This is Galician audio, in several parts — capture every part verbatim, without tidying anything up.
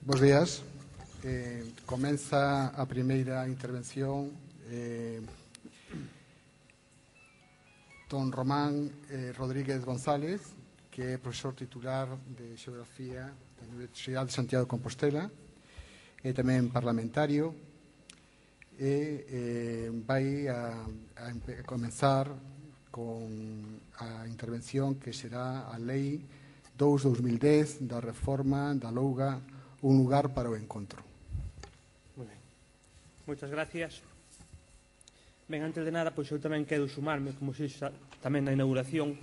Bos días. Eh, comeza a primeira intervención eh, don Román eh, Rodríguez González, que é profesor titular de Xeografía da Universidade de Santiago de Compostela e tamén parlamentario, e eh, vai a, a, a comenzar con a intervención que será a Lei dous barra dos mil dez da reforma da Louga, un lugar para o encontro. Moi ben. Moitas gracias. Ben, antes de nada, pois eu tamén quero sumarme, como se xa tamén na inauguración,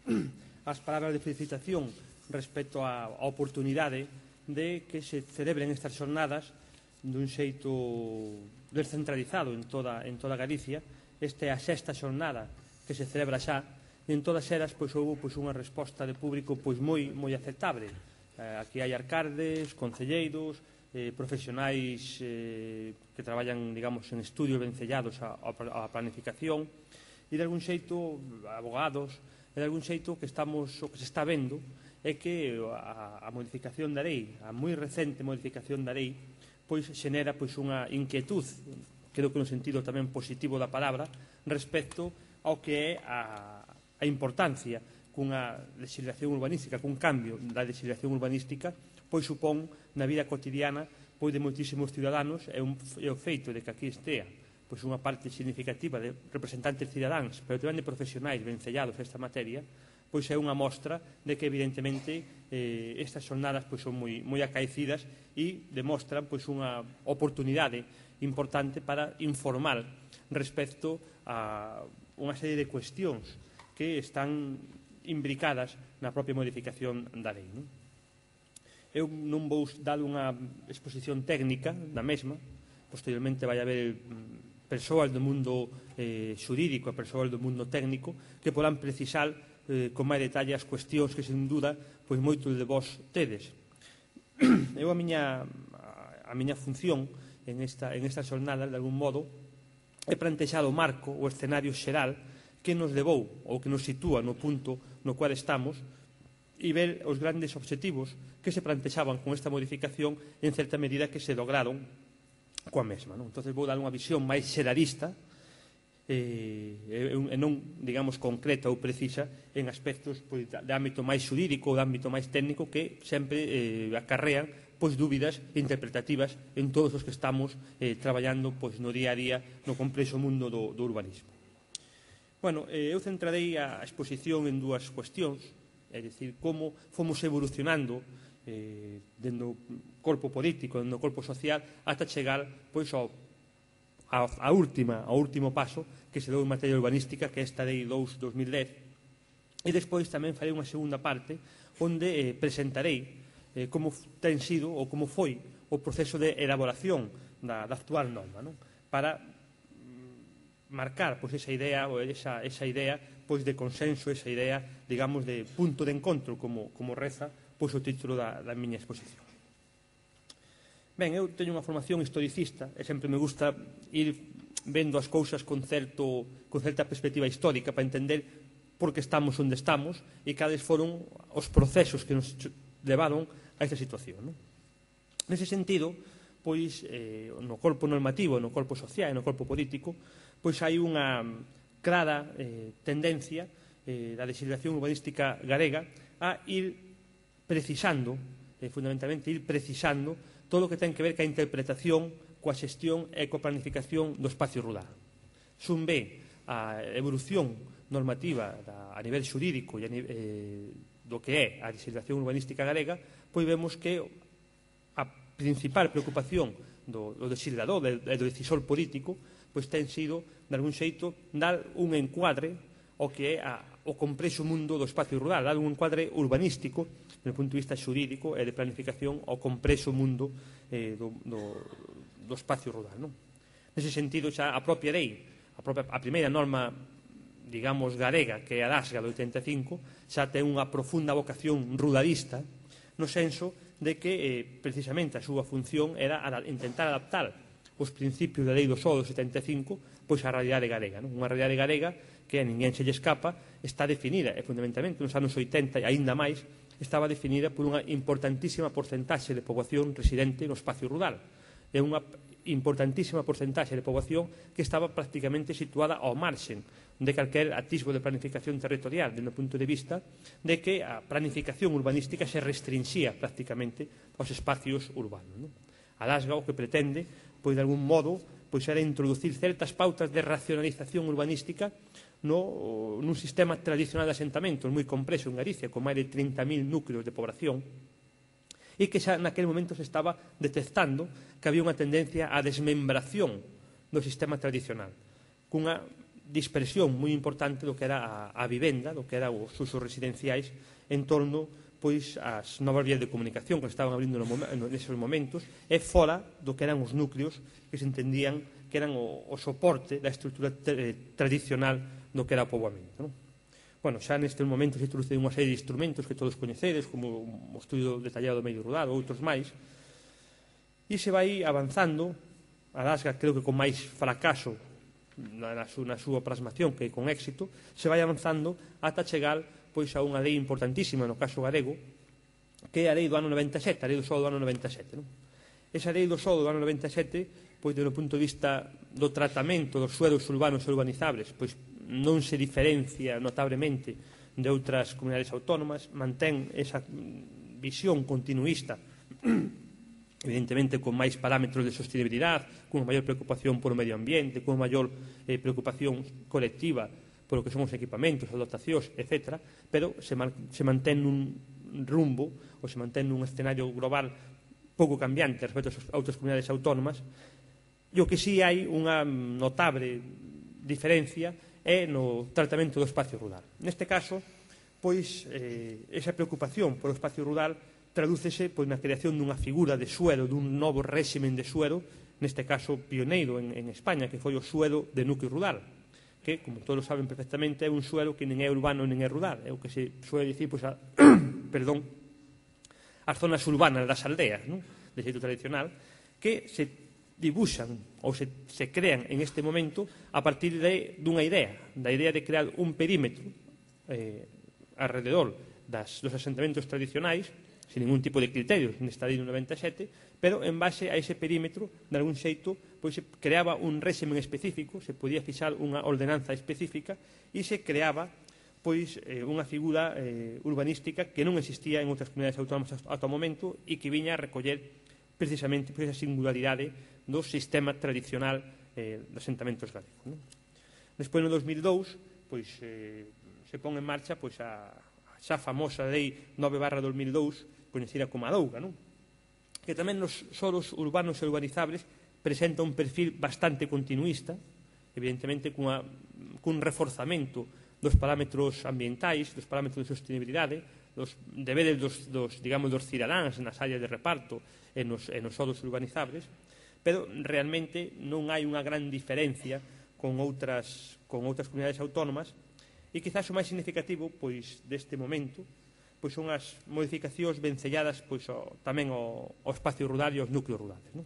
as palabras de felicitación respecto á oportunidade de que se celebren estas xornadas dun xeito descentralizado en toda, en toda Galicia. Esta é a sexta xornada que se celebra xa, e en todas elas pois, houve pois, unha resposta de público pois, moi, moi aceptable. Eh, aquí hai alcaldes, concelleiros, eh, profesionais eh, que traballan, digamos, en estudios vencellados á, á planificación, e de algún xeito, abogados, e de algún xeito que estamos, o que se está vendo é que a, a modificación da lei, a moi recente modificación da lei, pois xenera pois, unha inquietud, creo que no sentido tamén positivo da palabra, respecto ao que é a, a importancia cunha legislación urbanística, cun cambio da legislación urbanística, pois supón na vida cotidiana pois de moitísimos ciudadanos, é, un, é o feito de que aquí estea pois unha parte significativa de representantes cidadáns, pero tamén de profesionais vencellados esta materia, pois é unha mostra de que evidentemente eh, estas xornadas pois son moi, moi acaecidas e demostran pois unha oportunidade importante para informar respecto a unha serie de cuestións que están imbricadas na propia modificación da lei. Non? Eu non vou dar unha exposición técnica da mesma, posteriormente vai haber persoas do mundo eh, xurídico e persoas do mundo técnico que podan precisar eh, con máis detalle as cuestións que, sen duda, pois moitos de vós tedes. Eu a miña, a miña función en esta, en esta xornada, de algún modo, é plantexar o marco, o escenario xeral que nos levou ou que nos sitúa no punto no cual estamos e ver os grandes obxectivos que se plantexaban con esta modificación en certa medida que se lograron coa mesma. Non? Entón, vou dar unha visión máis xeralista e, e non, digamos, concreta ou precisa en aspectos pois, de ámbito máis xurídico ou de ámbito máis técnico que sempre eh, acarrean pois, dúbidas interpretativas en todos os que estamos eh, traballando pois, no día a día no complexo mundo do, do urbanismo. Bueno, eh, eu centrarei a exposición en dúas cuestións, é dicir, como fomos evolucionando eh, dentro do corpo político, dentro do corpo social, hasta chegar pois, ao, a, a última, ao último paso que se deu en materia urbanística, que é esta lei dous barra dos mil dez. E despois tamén farei unha segunda parte onde eh, presentarei eh, como ten sido ou como foi o proceso de elaboración da, da actual norma, non? Para marcar pois, esa idea ou esa, esa idea pois, de consenso, esa idea, digamos, de punto de encontro, como, como reza pois, o título da, da miña exposición. Ben, eu teño unha formación historicista e sempre me gusta ir vendo as cousas con, certo, con certa perspectiva histórica para entender por que estamos onde estamos e cales foron os procesos que nos levaron a esta situación. Non? Nese sentido, pois, eh, no corpo normativo, no corpo social e no corpo político, pois hai unha clara eh, tendencia eh, da legislación urbanística galega a ir precisando, eh, fundamentalmente ir precisando todo o que ten que ver ca interpretación, coa xestión e coa planificación do espacio rural. Xun ve a evolución normativa da, a nivel xurídico e a, eh, do que é a legislación urbanística galega, pois vemos que a principal preocupación do, do legislador e do decisor político pois ten sido, de algún xeito, dar un encuadre ao que é a, o complexo mundo do espacio rural, dar un encuadre urbanístico, do punto de vista xurídico e de planificación, ao complexo mundo eh, do, do, do espacio rural. Non? Nese sentido, xa a propia lei, a, propia, a primeira norma, digamos, galega, que é a DASGA do oitenta e cinco, xa ten unha profunda vocación ruralista, no senso de que, eh, precisamente, a súa función era intentar adaptar os principios da lei do solo do setenta e cinco pois a realidade galega. Non? Unha realidade galega que a ninguén se lle escapa, está definida, e fundamentalmente nos anos oitenta e aínda máis, estaba definida por unha importantísima porcentaxe de poboación residente no espacio rural. É unha importantísima porcentaxe de poboación que estaba prácticamente situada ao marxen de calquer atisbo de planificación territorial, desde o punto de vista de que a planificación urbanística se restrinxía prácticamente aos espacios urbanos. Non? A Lasga o que pretende, pois de algún modo, pois era introducir certas pautas de racionalización urbanística no, nun sistema tradicional de asentamentos moi complexo en Galicia, con máis de trinta mil núcleos de población, e que xa naquele momento se estaba detectando que había unha tendencia á desmembración do sistema tradicional, cunha dispersión moi importante do que era a, a vivenda, do que eran os usos residenciais en torno pois ás novas vías de comunicación que estaban abrindo no, neses momentos e fora do que eran os núcleos que se entendían que eran o, o soporte da estrutura tradicional do que era o poboamento. Non? Bueno, xa nestes momentos se introduce unha serie de instrumentos que todos coñecedes, como o estudio detallado do medio rural ou outros máis, e se vai avanzando, a Lasga creo que con máis fracaso na, na, su, na súa plasmación que con éxito, se vai avanzando ata chegar pois a unha lei importantísima no caso galego, que é a lei do ano noventa e sete, a lei do solo do ano noventa e sete. Non? Esa lei do solo do ano noventa e sete, pois, desde o punto de vista do tratamento dos suelos urbanos e urbanizables, pois non se diferencia notablemente de outras comunidades autónomas, mantén esa visión continuista, evidentemente con máis parámetros de sostenibilidade, cunha maior preocupación polo medio ambiente, cunha maior eh, preocupación colectiva polo que son os equipamentos, as dotacións, etcétera, pero se, man, se mantén nun rumbo ou se mantén nun escenario global pouco cambiante respecto ás outras comunidades autónomas, e o que sí hai unha notable diferencia é no tratamento do espacio rural. Neste caso, pois, eh, esa preocupación polo espacio rural tradúcese pois, na creación dunha figura de suelo, dun novo réximen de suelo, neste caso pioneiro en, en España, que foi o suelo de núcleo rural, que, como todos saben perfectamente, é un suelo que nen é urbano nen é rural, é o que se suele dicir, pois, a, perdón, as zonas urbanas das aldeas, non? De xeito tradicional, que se dibuixan ou se, se crean en este momento a partir de, dunha idea, da idea de crear un perímetro eh, alrededor das, dos asentamentos tradicionais, sin ningún tipo de criterios nesta lei do noventa e sete, pero en base a ese perímetro, de algún xeito, pois se creaba un réximen específico, se podía fixar unha ordenanza específica e se creaba pois eh, unha figura eh, urbanística que non existía en outras comunidades autónomas ata o momento e que viña a recoller precisamente pois, esa singularidade do sistema tradicional eh, dos asentamentos galegos. Non? Despois, no dos mil dous, pois, eh, se pon en marcha pois, a, a xa famosa lei nove barra dos mil dous, coñecida como a Douga, non? Que tamén nos solos urbanos e urbanizables presenta un perfil bastante continuista, evidentemente cunha, cun reforzamento dos parámetros ambientais, dos parámetros de sostenibilidade, dos deberes dos, dos, digamos, dos cidadáns nas áreas de reparto e nos, e nos solos urbanizables, pero realmente non hai unha gran diferencia con outras, con outras comunidades autónomas e quizás o máis significativo pois, deste momento pois son as modificacións vencelladas pois, ao, tamén ao, ao espacio rural e aos núcleos rurales. Non?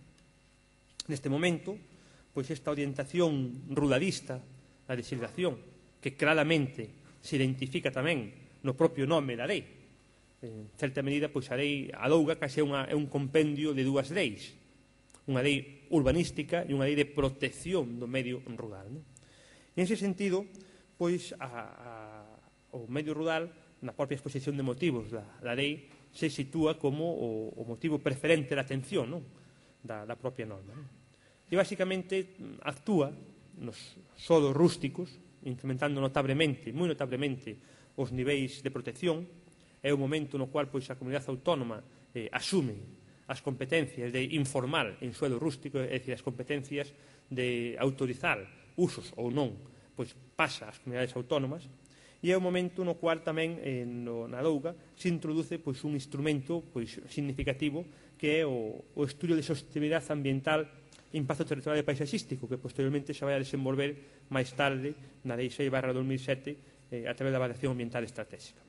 Neste momento, pois esta orientación ruralista da legislación, que claramente se identifica tamén no propio nome da lei, en certa medida, pois a lei a Douga case é, unha, é un compendio de dúas leis, unha lei urbanística e unha lei de protección do medio rural. Non? E en ese sentido, pois a, a, o medio rural, na propia exposición de motivos da, da lei, se sitúa como o, o motivo preferente da atención, non? Da, da propia norma. Non? E, basicamente, actúa nos solos rústicos, incrementando notablemente, moi notablemente, os niveis de protección. É o momento no cual pois, a comunidade autónoma eh, asume as competencias de informar en suelo rústico, é dicir, as competencias de autorizar usos ou non, pois pasa ás comunidades autónomas. E é o momento no cual tamén eh, no, na Douga se introduce pois, un instrumento pois, significativo que é o, o estudio de sostenibilidade ambiental e impacto territorial e paisaxístico, que posteriormente se vai a desenvolver máis tarde na Lei seis barra dos mil sete eh, a través da Avaliación Ambiental Estratégica.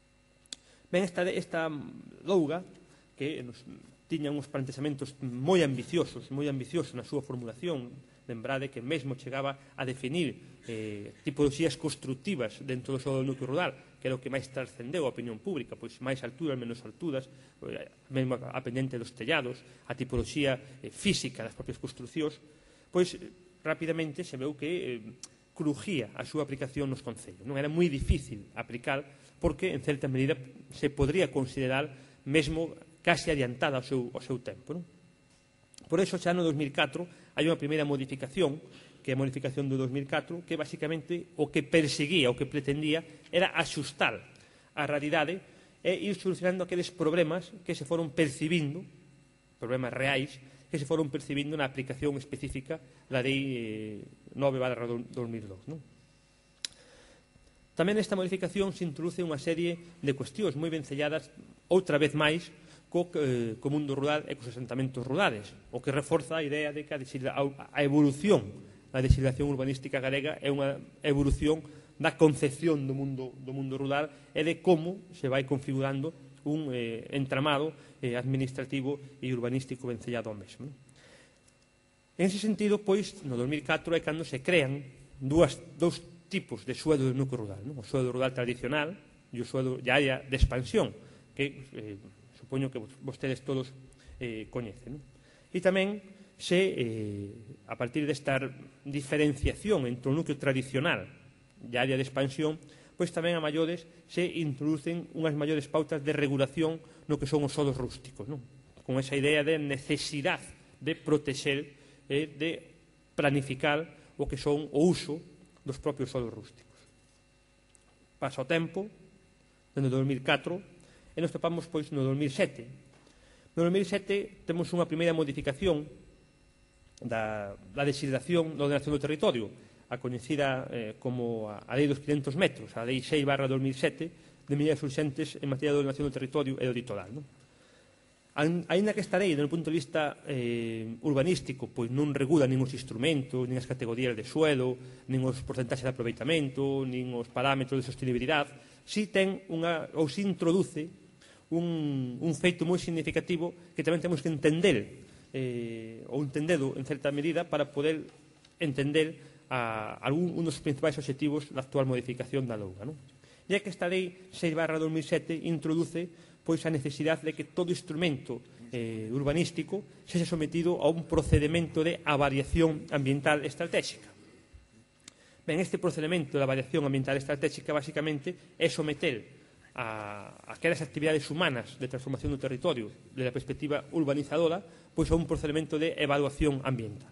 Ben, esta, esta Douga, que nos tiña uns plantexamentos moi ambiciosos, moi ambiciosos na súa formulación, lembrade que mesmo chegaba a definir eh, tipoloxías constructivas dentro do solo do núcleo rural que era o que máis trascendeu a opinión pública, pois máis alturas, menos alturas, mesmo a pendente dos tellados, a tipoloxía física das propias construcións, pois rapidamente se veu que crujía a súa aplicación nos concellos. Non era moi difícil aplicar porque, en certa medida, se podría considerar mesmo casi adiantada ao seu, ao seu tempo. Non? Por iso, xa no dos mil catro, hai unha primeira modificación, que é a modificación do dos mil catro, que basicamente o que perseguía, o que pretendía, era axustar a realidade e ir solucionando aqueles problemas que se foron percibindo, problemas reais, que se foron percibindo na aplicación específica da Lei nove barra dos mil dous. Non? Tamén nesta modificación se introduce unha serie de cuestións moi vencelladas, outra vez máis, co, eh, co mundo rural e cos asentamentos rurales, o que reforza a idea de que a, a evolución da legislación urbanística galega é unha evolución da concepción do mundo, do mundo rural e de como se vai configurando un eh, entramado eh, administrativo e urbanístico vencellado ao mesmo. En ese sentido, pois, no dos mil catro é cando se crean dúas, dous tipos de suelo do núcleo rural, non? O suelo rural tradicional e o suelo de área de expansión, que eh, supoño que vostedes todos eh, coñecen. Non? E tamén se, eh, a partir desta diferenciación entre o núcleo tradicional e a área de expansión, pois tamén a maiores se introducen unhas maiores pautas de regulación no que son os solos rústicos, non? Con esa idea de necesidade de protexer e de planificar o que son o uso dos propios solos rústicos. Pasa o tempo, no dos mil catro, e nos topamos pois no dos mil sete. No dos mil sete temos unha primeira modificación da, da legislación da ordenación do territorio, a coñecida eh, como a, a Lei dos quinhentos metros, a Lei seis barra dos mil sete, de medidas urxentes en materia de ordenación do territorio e do litoral. Non? Ainda que esta lei, desde o punto de vista eh, urbanístico, pois non regula nin os instrumentos, nin as categorías de suelo, nin os porcentaxes de aproveitamento, nin os parámetros de sostenibilidade, si ten unha, ou si introduce un, un feito moi significativo que tamén temos que entender eh, ou entendedo en certa medida para poder entender a algún un dos principais objetivos da actual modificación da Louga. Non? E é que esta lei seis barra dos mil sete introduce pois a necesidade de que todo instrumento eh, urbanístico sexa sometido a un procedimento de avaliación ambiental estratégica. Ben, este procedimento de avaliación ambiental estratégica basicamente é someter a, a aquelas actividades humanas de transformación do territorio desde a perspectiva urbanizadora pois a un procedimento de evaluación ambiental.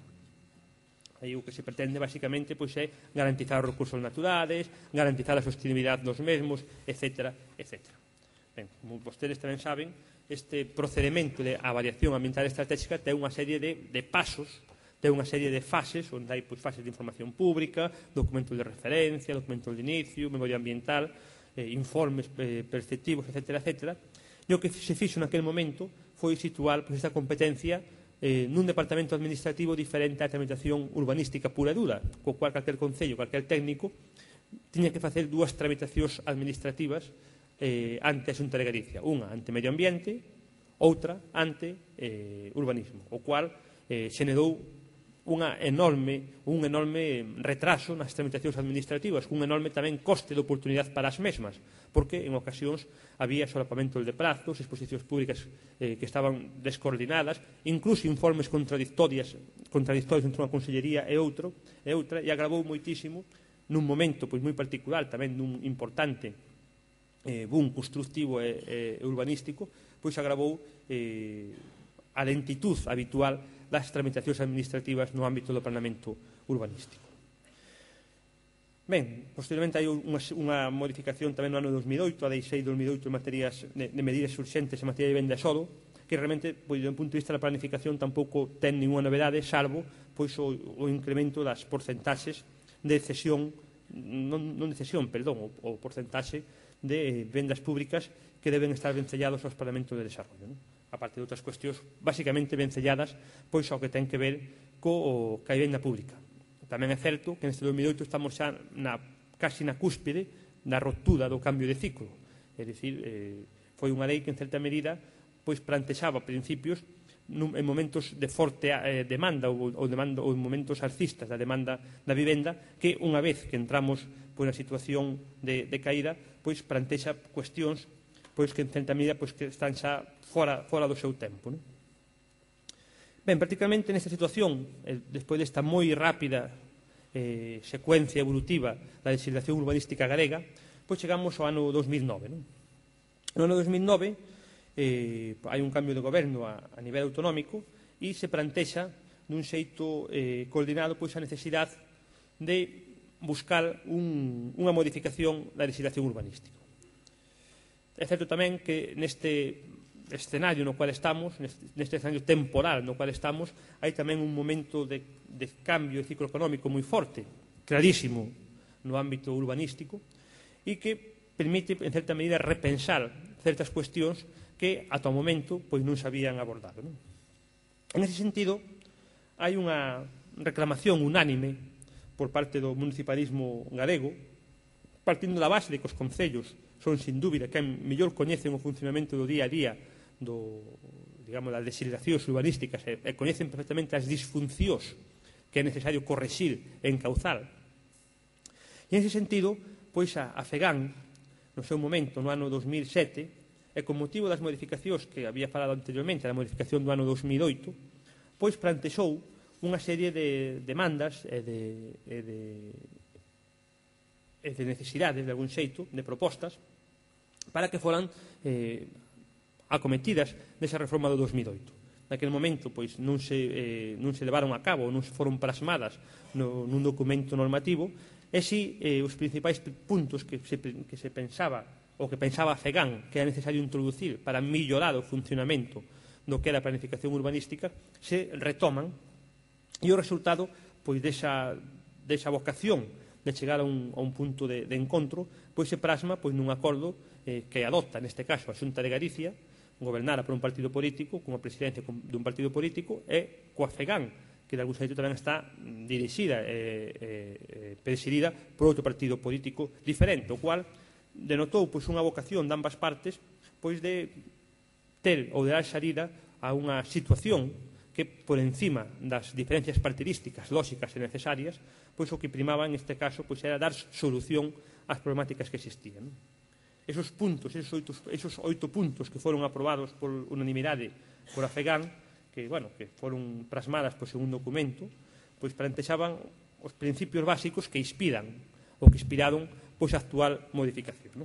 Aí o que se pretende basicamente pois é garantizar os recursos naturales, garantizar a sostenibilidade dos mesmos, etcétera, etcétera. Ben, como vostedes tamén saben, este procedimento de avaliación ambiental estratégica ten unha serie de, de pasos, ten unha serie de fases, onde hai pois, fases de información pública, documentos de referencia, documentos de inicio, memoria ambiental, eh, informes eh, perceptivos, etcétera, etcétera. E o que se fixo naquele momento foi situar pois, esta competencia eh, nun departamento administrativo diferente á tramitación urbanística pura e dura, co cual calquer concello, calquer técnico, tiña que facer dúas tramitacións administrativas Eh, ante a Xunta de Galicia, unha ante medio ambiente, outra ante eh, urbanismo, o cual eh, xenerou unha enorme, un enorme retraso nas tramitacións administrativas, un enorme tamén coste de oportunidade para as mesmas, porque en ocasións había solapamentos de prazos, exposicións públicas eh, que estaban descoordinadas, incluso informes contradictorias, contradictorios entre unha consellería e outro, e outra, e agravou moitísimo nun momento pois moi particular, tamén nun importante Eh, boom constructivo e, e urbanístico, pois agravou eh, a lentitud habitual das tramitacións administrativas no ámbito do planeamento urbanístico. Ben, posteriormente hai unha, unha modificación tamén no ano dos mil oito, a Lei seis dos mil oito en materias de, de medidas urxentes en materia de venda e solo, que realmente, pois, do punto de vista da planificación, tampouco ten ninguna novedade, salvo pois, o, o incremento das porcentaxes de cesión, non, non de cesión, perdón, o, o porcentaxe de vendas públicas que deben estar vencellados aos Parlamentos de Desarrollo. Non? A parte de outras cuestións, basicamente vencelladas pois ao que ten que ver co ca venda pública. Tamén é certo que neste dos mil oito estamos xa na, casi na cúspide da ruptura do cambio de ciclo. É dicir, eh, foi unha lei que en certa medida pois plantexaba principios en momentos de forte eh, demanda ou, ou, demanda, ou en momentos alcistas da demanda da vivenda, que unha vez que entramos pois, na situación de, de caída, pois plantexa cuestións pois, que en certa medida pois, que están xa fora, fora do seu tempo. Non? Ben, prácticamente nesta situación, eh, despois desta moi rápida eh, secuencia evolutiva da legislación urbanística galega, pois chegamos ao ano dos mil nove. Non? No ano dos mil nove eh, hai un cambio de goberno a, a nivel autonómico e se plantexa dun xeito eh, coordinado pois, a necesidade de buscar un, unha modificación da legislación urbanística. É certo tamén que neste escenario no cual estamos, neste, neste escenario temporal no cual estamos, hai tamén un momento de, de cambio de ciclo económico moi forte, clarísimo no ámbito urbanístico, e que permite, en certa medida, repensar certas cuestións que, ata o momento, pois non se habían abordado. Non? En ese sentido, hai unha reclamación unánime por parte do municipalismo galego, partindo da base de que os concellos son, sin dúbida, quen mellor coñecen o funcionamento do día a día do, digamos, das legislacións urbanísticas e, e coñecen perfectamente as disfuncións que é necesario correxir e encauzar. E, en ese sentido, pois a, a FEGAN, no seu momento, no ano dos mil sete, e con motivo das modificacións que había falado anteriormente, a modificación do ano dos mil oito, pois plantexou unha serie de demandas e de, e de, e de necesidades, de algún xeito, de propostas, para que foran eh, acometidas desa reforma do dos mil oito. Naquele momento pois, non, se, eh, non se levaron a cabo, non se foron plasmadas no, nun documento normativo, e si eh, os principais puntos que se, que se pensaba o que pensaba a FEGAN que era necesario introducir para mellorar o funcionamento do que era a planificación urbanística se retoman e o resultado pois, desa, desa vocación de chegar a un, a un punto de, de encontro pois se plasma pois, nun acordo eh, que adopta, neste caso, a Xunta de Galicia, gobernada por un partido político, con a presidencia dun partido político, e coa FEGAN, que de algún xeito tamén está dirixida e eh, eh, presidida por outro partido político diferente, o cual denotou pois, unha vocación de ambas partes pois, de ter ou de dar salida a unha situación que, por encima das diferencias partidísticas lóxicas e necesarias, pois, o que primaba neste caso pois, era dar solución ás problemáticas que existían. Non? Esos puntos, esos oito, esos oito puntos que foron aprobados por unanimidade por a FEGAN, que, bueno, que foron plasmadas por un documento, pois plantexaban os principios básicos que inspiran ou que inspiraron pois, a actual modificación. Non?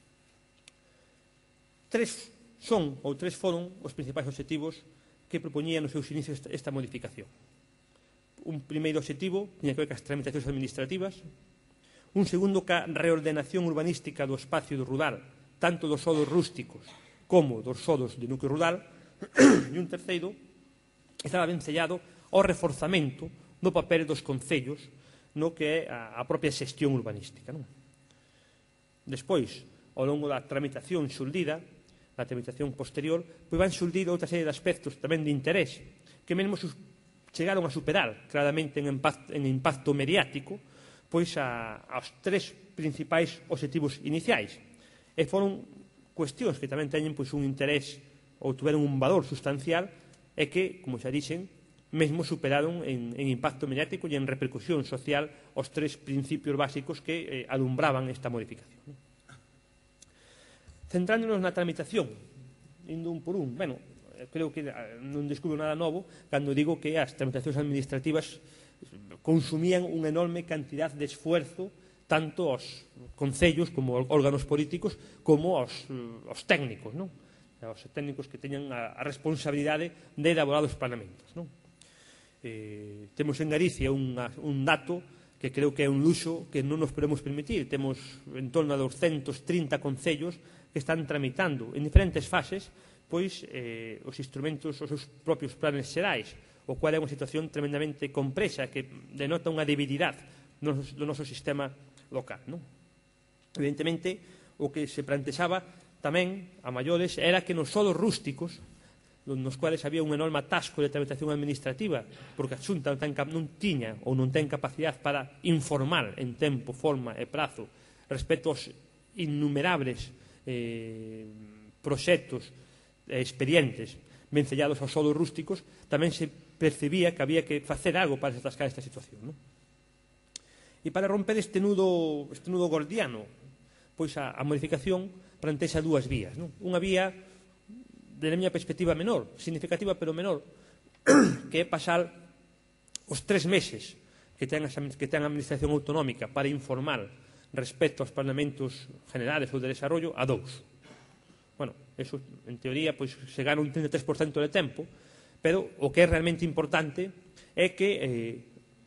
Tres son ou tres foron os principais obxectivos que propoñía nos seus inicios esta, esta modificación. Un primeiro obxectivo tiña que ver cas tramitacións administrativas, un segundo ca reordenación urbanística do espacio do rural, tanto dos sodos rústicos como dos sodos de núcleo rural, e un terceiro estaba vencellado ao reforzamento do papel dos concellos no que é a, a propia xestión urbanística. Non? Despois, ao longo da tramitación xurdida, da tramitación posterior, pois van xurdir outra serie de aspectos tamén de interés, que mesmo chegaron a superar claramente en impacto, en impacto mediático pois a, aos tres principais obxectivos iniciais. E foron cuestións que tamén teñen pois, un interés ou tuveron un valor sustancial e que, como xa dixen, mesmo superaron en, en impacto mediático e en repercusión social os tres principios básicos que eh, alumbraban esta modificación. ¿no? Centrándonos na tramitación, indo un por un, bueno, creo que non descubro nada novo cando digo que as tramitacións administrativas consumían unha enorme cantidad de esfuerzo tanto aos concellos como aos órganos políticos como aos, aos técnicos, non? Os técnicos que teñan a, a responsabilidade de elaborar os parlamentos, non? Eh, temos en Galicia unha, un dato que creo que é un luxo que non nos podemos permitir. Temos en torno a doscientos trinta concellos que están tramitando en diferentes fases pois eh, os instrumentos, os seus propios planes xerais, o cual é unha situación tremendamente complexa que denota unha debilidade do, do noso sistema local. Non? Evidentemente, o que se plantexaba tamén a maiores era que nos solos rústicos, nos cuales había un enorme atasco de tramitación administrativa, porque a Xunta non, ten, non tiña ou non ten capacidade para informar en tempo, forma e prazo respecto aos innumerables eh, proxectos e expedientes vencellados aos solos rústicos, tamén se percibía que había que facer algo para atascar esta situación, non? E para romper este nudo, este nudo gordiano, pois a, a modificación plantexa dúas vías, non? Unha vía, de miña perspectiva, menor, significativa pero menor, que é pasar os tres meses que ten, que ten a Administración Autonómica para informar respecto aos parlamentos generales ou de desarrollo a dous. Bueno, eso, en teoría, pois, se gana un trinta e tres por cento de tempo, pero o que é realmente importante é que eh,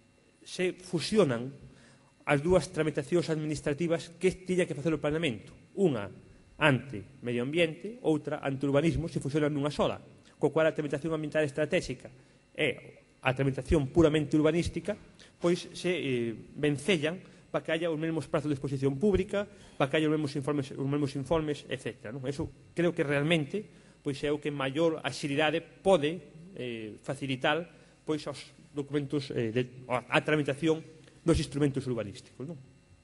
se fusionan as dúas tramitacións administrativas que tiña que facer o Parlamento. Unha ante medio ambiente, outra ante urbanismo, se fusionan nunha sola, co cual a tramitación ambiental estratégica e a tramitación puramente urbanística pois se eh, vencellan para que haya os mesmos prazos de exposición pública, para que haya os mesmos informes, os mesmos informes, etcétera. Non? Eso creo que realmente pois, é o que maior axilidade pode eh, facilitar pois, aos documentos, eh, de, a tramitación dos instrumentos urbanísticos. Non?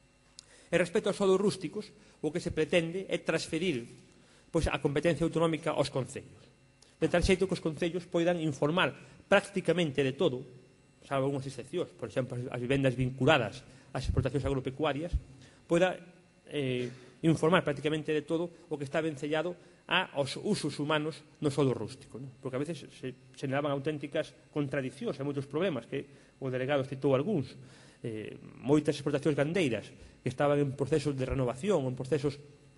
E respecto aos solos rústicos, o que se pretende é transferir pois, a competencia autonómica aos concellos. De tal xeito que os concellos poidan informar prácticamente de todo, salvo algunhas excepcións, por exemplo, as vivendas vinculadas ás exportacións agropecuarias, poida eh, informar prácticamente de todo o que está vencellado aos usos humanos no solo rústico. Non? Porque a veces se generaban auténticas contradicións e moitos problemas, que o delegado citou algúns. Eh, moitas exportacións gandeiras que estaban en procesos de renovación, en procesos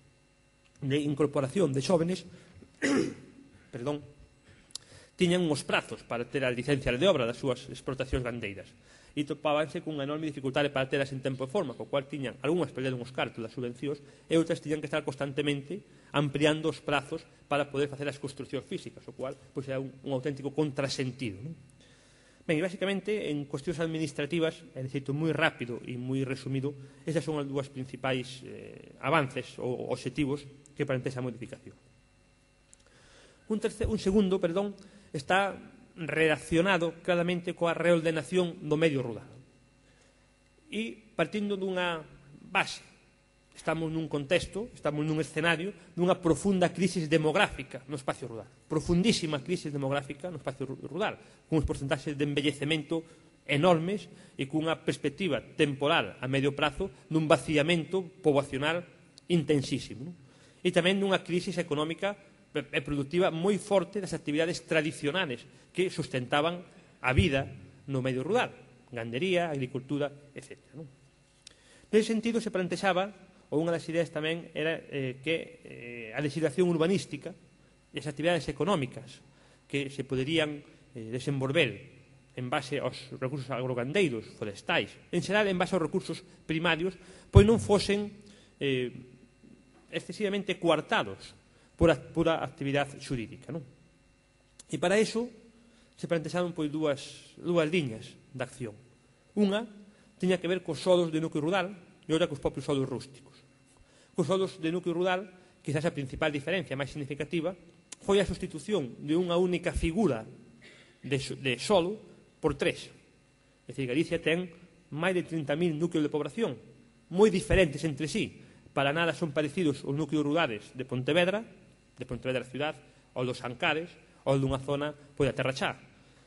de incorporación de xóvenes, perdón, tiñan uns prazos para ter as licencias de obra das súas exportacións gandeiras e topábanse cunha enorme dificultade para telas en tempo e forma, co cual tiñan algunhas perderon os cartos das subvencións e outras tiñan que estar constantemente ampliando os prazos para poder facer as construccións físicas, o cual pois, era un, un auténtico contrasentido. Non? Ben, e basicamente, en cuestións administrativas, é de xeito moi rápido e moi resumido, esas son as dúas principais eh, avances ou obxectivos que plantea esa modificación. Un, tercer, un segundo, perdón, está relacionado claramente coa reordenación do medio rural. E partindo dunha base, estamos nun contexto, estamos nun escenario dunha profunda crisis demográfica no espacio rural. Profundísima crisis demográfica no espacio rural, con uns porcentaxes de envellecemento enormes e cunha perspectiva temporal a medio prazo dun vaciamento poboacional intensísimo. Non? E tamén dunha crisis económica e productiva moi forte das actividades tradicionales que sustentaban a vida no medio rural, gandería, agricultura, etcétera. Non? Nese sentido se plantexaba, ou unha das ideas tamén era eh, que eh, a legislación urbanística e as actividades económicas que se poderían eh, desenvolver en base aos recursos agrogandeiros, forestais, en xeral en base aos recursos primarios, pois non fosen eh, excesivamente coartados por a pura actividade xurídica. Non? E para iso se plantexaron pois, dúas, dúas liñas de acción. Unha tiña que ver cos solos de núcleo rural e outra cos propios solos rústicos. Cos solos de núcleo rural, quizás a principal diferencia máis significativa, foi a sustitución de unha única figura de, de solo por tres. É dicir, Galicia ten máis de trinta mil núcleos de población, moi diferentes entre sí. Para nada son parecidos os núcleos rurales de Pontevedra, de Pontevedra ciudad, ou dos Ancares, ou dunha zona pois, da Terra Chá.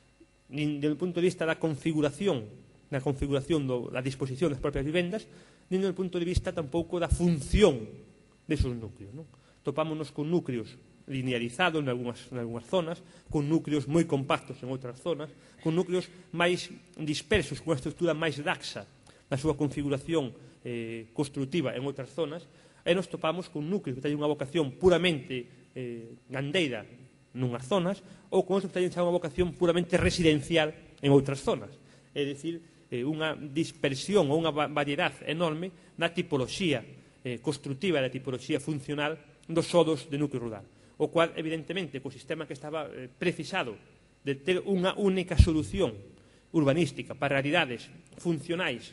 Nin do punto de vista da configuración, da configuración do, da disposición das propias vivendas, nin do punto de vista tampouco da función desos núcleos. Non? Topámonos con núcleos linearizados en algunhas, en algunhas zonas, con núcleos moi compactos en outras zonas, con núcleos máis dispersos, con unha estrutura máis laxa na súa configuración eh, constructiva en outras zonas, e nos topamos con núcleos que teñen unha vocación puramente eh, gandeira nunhas zonas ou con outros que teñen unha vocación puramente residencial en outras zonas. É dicir, eh, unha dispersión ou unha variedade enorme na tipoloxía eh, constructiva e da tipoloxía funcional dos solos de núcleo rural, o cual, evidentemente, co sistema que estaba eh, precisado de ter unha única solución urbanística para realidades funcionais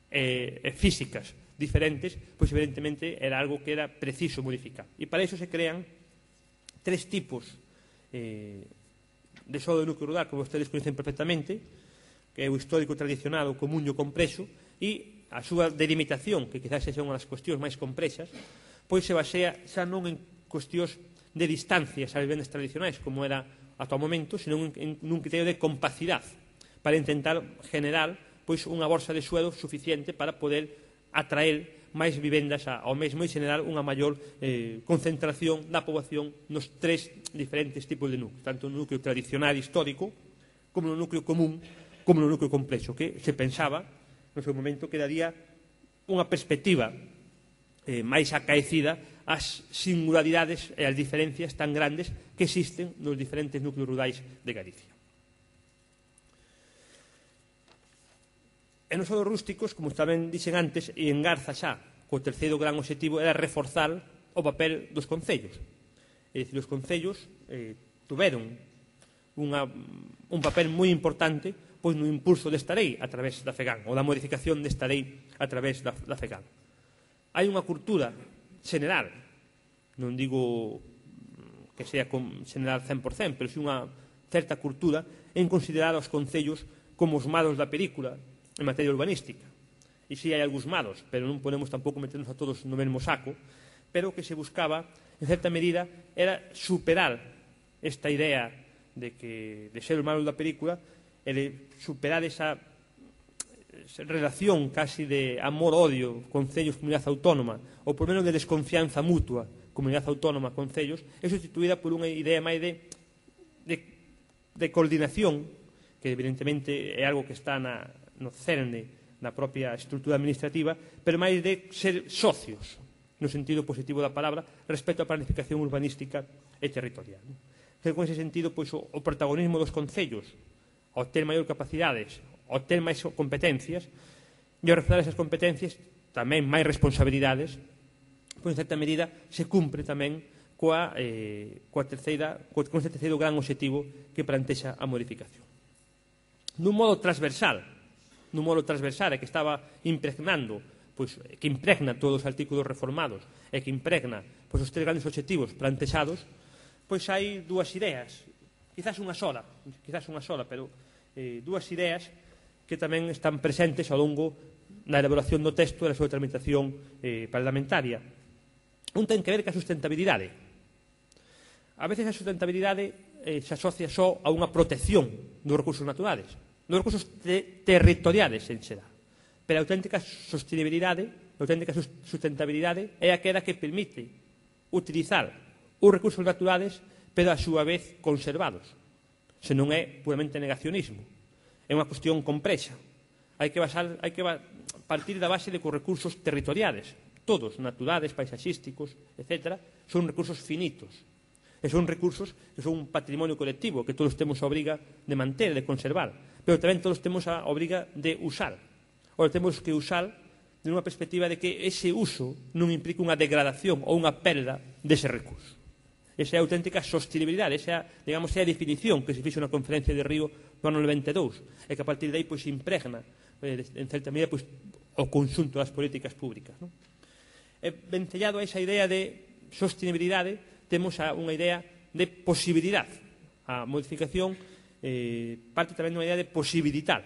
e eh, físicas diferentes, pois evidentemente era algo que era preciso modificar. E para iso se crean tres tipos eh, de solo de núcleo rural, como vostedes conhecen perfectamente, que é o histórico tradicional, o común e o complexo, e a súa delimitación, que quizás sexa unha das cuestións máis complexas, pois se basea xa non en cuestións de distancias ás vivendas tradicionais, como era ata o momento, senón nun criterio de compacidade, para intentar generar pois unha bolsa de suelo suficiente para poder atraer máis vivendas ao mesmo e generar unha maior eh, concentración da poboación nos tres diferentes tipos de núcleos, tanto no núcleo tradicional histórico, como no núcleo común, como no núcleo complexo, que se pensaba no seu momento que daría unha perspectiva eh, máis acaecida ás singularidades e as diferencias tan grandes que existen nos diferentes núcleos rurais de Galicia. E non só rústicos, como tamén dixen antes, e engarza xa, co terceiro gran objetivo era reforzar o papel dos concellos. É dicir, os concellos eh, tuveron unha, un papel moi importante pois no impulso desta lei a través da FEGAN, ou da modificación desta lei a través da, da FEGAN. Hai unha cultura general, non digo que sea general cen por cento, pero si unha certa cultura en considerar os concellos como os malos da película en materia urbanística. E si hai algúns malos, pero non podemos tampouco meternos a todos no mesmo saco, pero o que se buscaba, en certa medida, era superar esta idea de que de ser os malos da película e de superar esa relación casi de amor-odio concellos-comunidade autónoma, ou por menos de desconfianza mutua comunidade autónoma-concellos, é sustituída por unha idea máis de, de, de coordinación, que evidentemente é algo que está na, no cerne da propia estrutura administrativa, pero máis de ser socios, no sentido positivo da palabra, respecto á planificación urbanística e territorial. Que con ese sentido, pois, o, o protagonismo dos concellos, ao ter maior capacidades, ao ter máis competencias, e ao reforzar esas competencias, tamén máis responsabilidades, pois, en certa medida, se cumpre tamén coa, eh, coa terceira, coa, con ese terceiro gran objetivo que plantexa a modificación. Nun modo transversal, nun modo transversal, e que estaba impregnando, pois, que impregna todos os artículos reformados, e que impregna pois, os tres grandes objetivos plantexados, pois hai dúas ideas, quizás unha sola, quizás unha sola, pero eh, dúas ideas que tamén están presentes ao longo da elaboración do texto e da súa tramitación eh, parlamentaria. Un ten que ver ca sustentabilidade. A veces a sustentabilidade eh, se asocia só a unha protección dos recursos naturales, dos recursos te territoriales en xeral. Pero a auténtica sostenibilidade, a auténtica sustentabilidade é aquela que permite utilizar os recursos naturales, pero a súa vez conservados. Se non é puramente negacionismo. É unha cuestión complexa. Hai que, basar, hai que partir da base de que os recursos territoriales, todos, naturales, paisaxísticos, etcétera, son recursos finitos. E son recursos que son un patrimonio colectivo que todos temos a obriga de manter, de conservar, pero tamén todos temos a obriga de usar. Ora, temos que usar de unha perspectiva de que ese uso non implica unha degradación ou unha perda dese recurso. Esa é a auténtica sostenibilidade, esa, digamos, é a definición que se fixo na conferencia de Río no ano noventa e dous, e que a partir de aí pois, impregna, eh, en certa medida, pois, o conxunto das políticas públicas. Non? E vencellado a esa idea de sostenibilidade, temos a, unha idea de posibilidade. A modificación eh, parte tamén dunha idea de posibilitar.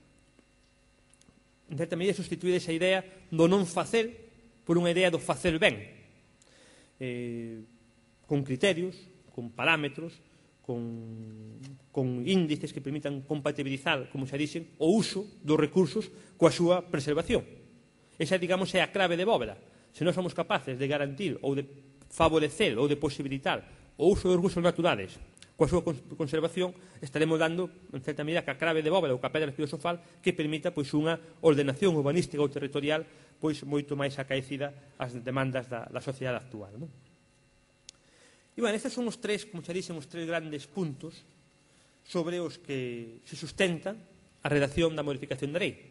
En certa medida, sustituir esa idea do non facer por unha idea do facer ben. Eh, con criterios, con parámetros, con, con índices que permitan compatibilizar, como xa dixen, o uso dos recursos coa súa preservación. Esa, digamos, é a clave de bóveda. Se non somos capaces de garantir ou de favorecer ou de posibilitar o uso dos recursos naturales coa súa conservación, estaremos dando, en certa medida, que a clave de bóveda ou que a pedra filosofal que permita pois, unha ordenación urbanística ou territorial pois, moito máis acaecida ás demandas da, da sociedade actual. Non? E, bueno, estes son os tres, como xa dixen, os tres grandes puntos sobre os que se sustenta a redacción da modificación da lei.